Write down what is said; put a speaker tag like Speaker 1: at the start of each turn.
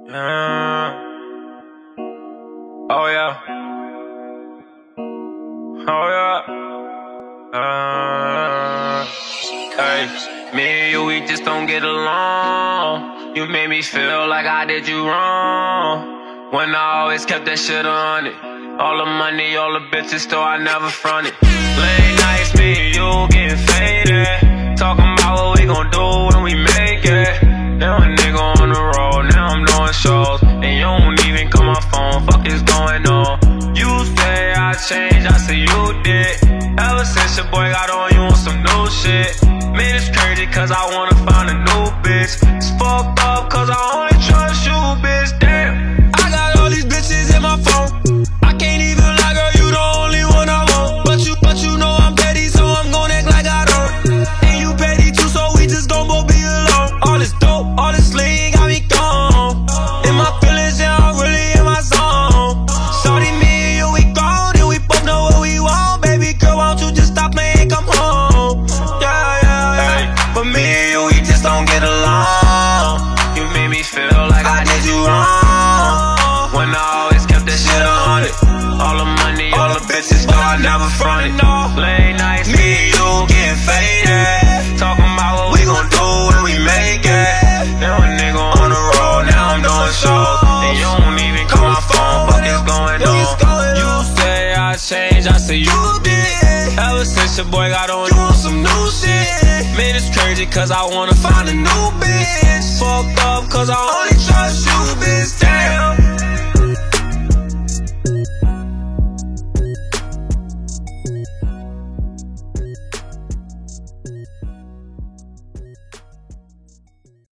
Speaker 1: Oh yeah. Oh yeah. Hey, me and you, we just don't get along. You made me feel like I did you wrong. When I always kept that shit on it. All the money, all the bitches, still I never fronted. Late nights, me and you getting faded. Talking about what we gon' do when we make it. Now a nigga on the road, now I'm doing shows. And you don't even call my phone, fuck is going on? You say I changed, I say you did. Ever since your boy got on you on some new shit. Man, it's crazy cause I wanna find a new bitch. It's fucked up cause I only trust you, bitch, damn. I got all these bitches in my phone. I can't even lie, girl, you the only one I want. But you know I'm petty, so I'm gon' act like I don't. And you petty too, so we just gon' both be alone. All this dope, all this lean got me gone. In my feelings, yeah, I'm really in my zone. Shorty, me and you, we gone, and we both know what we want. Baby girl, why don't you just stop playing, come home? Yeah, yeah, yeah. But me and you, we just don't get along. You made me feel like I did you wrong. When I always kept that shit on it. All the money, all the bitches, so I never fronted. Late nights, me and you getting faded. Talking about what we gon' do when we make it. Now a nigga on the road, now I'm doing shows. And you don't even call my phone, fuck is going on? You say I changed, I say you did. Ever since your boy got on you on some new shit. Man, it's crazy cause I wanna find a new bitch. Fucked up cause I